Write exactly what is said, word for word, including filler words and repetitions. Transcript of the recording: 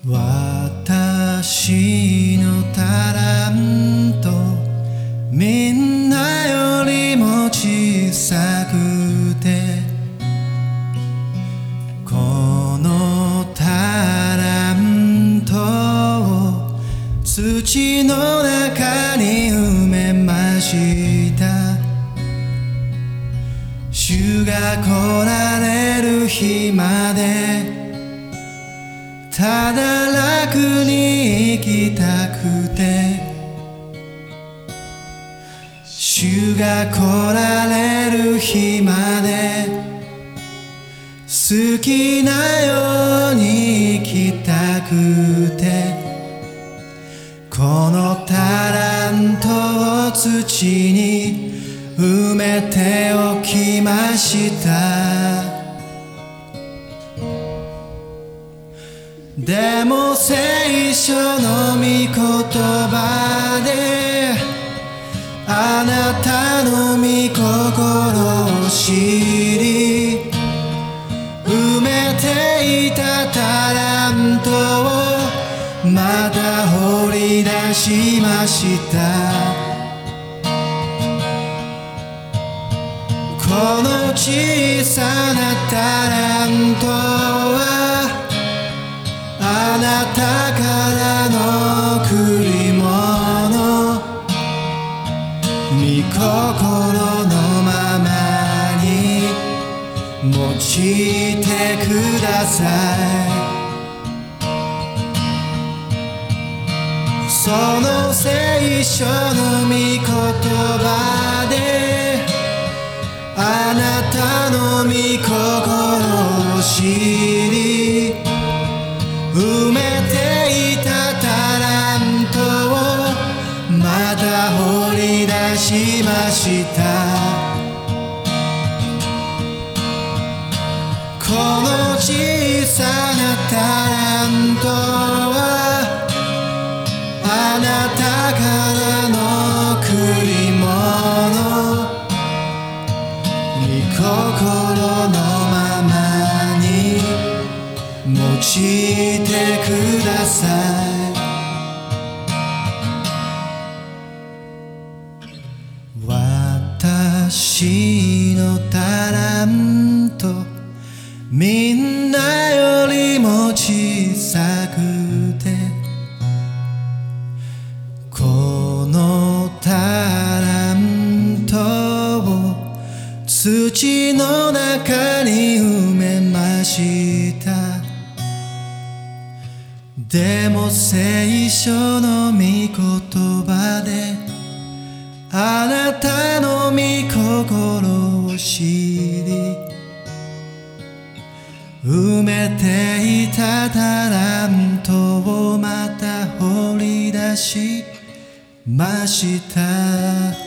私のタラントみんなよりも小さくてこのタラントを土の中に埋めました主が来られる日までただ楽に生きたくて主が来られる日まで好きなように生きたくてこのタラントを土に埋めておきましたでも聖書の御言葉であなたの御心を知り埋めていたタラントをまた掘り出しましたこの小さなタラントはあなたからの贈り物御心のままに用いてくださいその聖書の御言葉であなたの御心を知り埋めていたタラントをまた掘り出しましたこの小さなタラントはあなたからの贈り物御心のままに用いてください私のタラントみんなよりも小さくてこのタラントを土の中に埋めましたでも聖書の御言葉であなたの御心を知り埋めていたタラントをまた掘り出しました